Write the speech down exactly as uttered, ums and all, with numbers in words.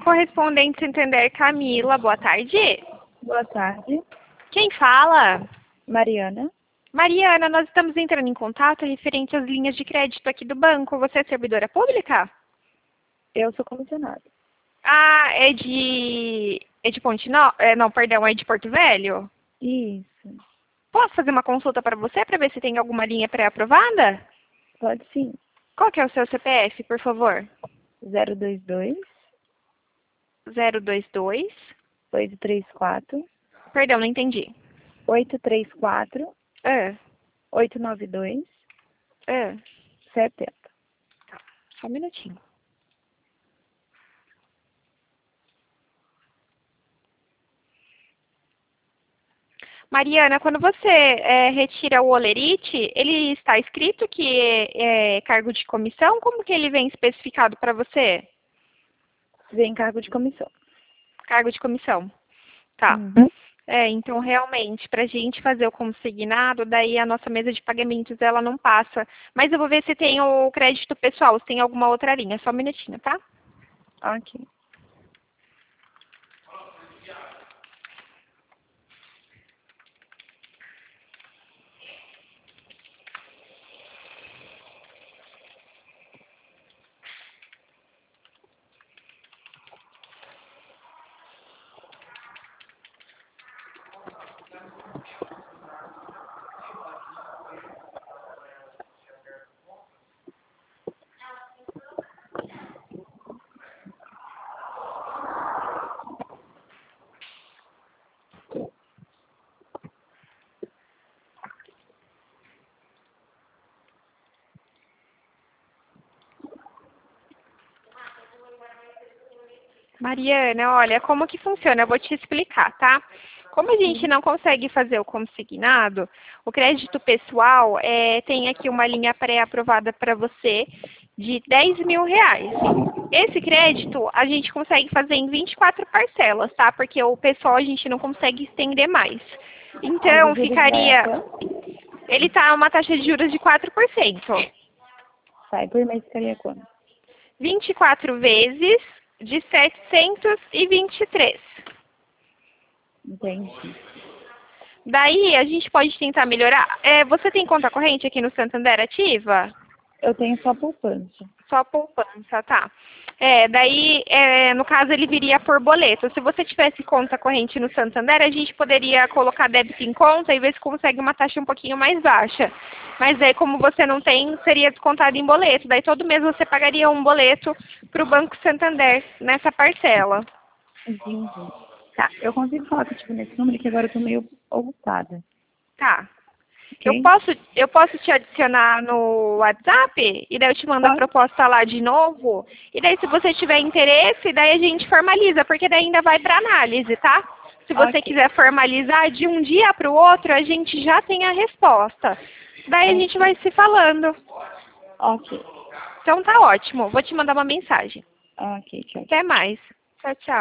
Correspondente Santander Camila, boa tarde. Boa tarde. Quem fala? Mariana. Mariana, nós estamos entrando em contato referente às linhas de crédito aqui do banco. Você é servidora pública? Eu sou comissionada. Ah, é de... É de Ponte no... é, não, perdão, é de Porto Velho? Isso. Posso fazer uma consulta para você para ver se tem alguma linha pré-aprovada? Pode sim. Qual que é o seu C P F, por favor? zero dois dois, zero dois dois. oito três quatro, Perdão, não entendi. oito três quatro, Ah, oito nove dois, ah. setenta. Só um minutinho. Mariana, quando você é, retira o Olerite, ele está escrito que é, é cargo de comissão? Como que ele vem especificado para você? Vem cargo de comissão. Cargo de comissão. Tá. Uhum. É, então realmente, para a gente fazer o consignado, daí a nossa mesa de pagamentos ela não passa. Mas eu vou ver se tem o crédito pessoal, se tem alguma outra linha. Só um minutinho, tá? Ok. Mariana, olha, como que funciona? Eu vou te explicar, tá? Como a gente não consegue fazer o consignado, o crédito pessoal é, tem aqui uma linha pré-aprovada para você de dez mil reais. Esse crédito a gente consegue fazer em vinte e quatro parcelas, tá? Porque o pessoal a gente não consegue estender mais. Então, Os juros ficaria... vai a quanto? Ele tá uma taxa de juros de quatro por cento. Sai por mês ficaria quanto? vinte e quatro vezes de setecentos e vinte e três. Entendi. Daí a gente pode tentar melhorar. É, você tem conta corrente aqui no Santander ativa? Eu tenho só poupança. Só poupança, tá. É, daí, é, no caso, ele viria por boleto. Se você tivesse conta corrente no Santander, a gente poderia colocar débito em conta e ver se consegue uma taxa um pouquinho mais baixa. Mas aí, como você não tem, seria descontado em boleto. Daí, todo mês você pagaria um boleto para o Banco Santander nessa parcela. Entendi. Tá, eu consigo falar contigo nesse número que agora eu tô meio ocupada. Tá. Ok? Eu posso, eu posso te adicionar no WhatsApp e daí eu te mando a Pode. proposta lá de novo. E daí se você tiver interesse, daí a gente formaliza, porque daí ainda vai para análise, tá? Se você Ok. quiser formalizar de um dia para o outro, a gente já tem a resposta. Daí a gente vai se falando. Ok. Então tá ótimo. Vou te mandar uma mensagem. Ok, tchau. Até mais. Tchau, tchau.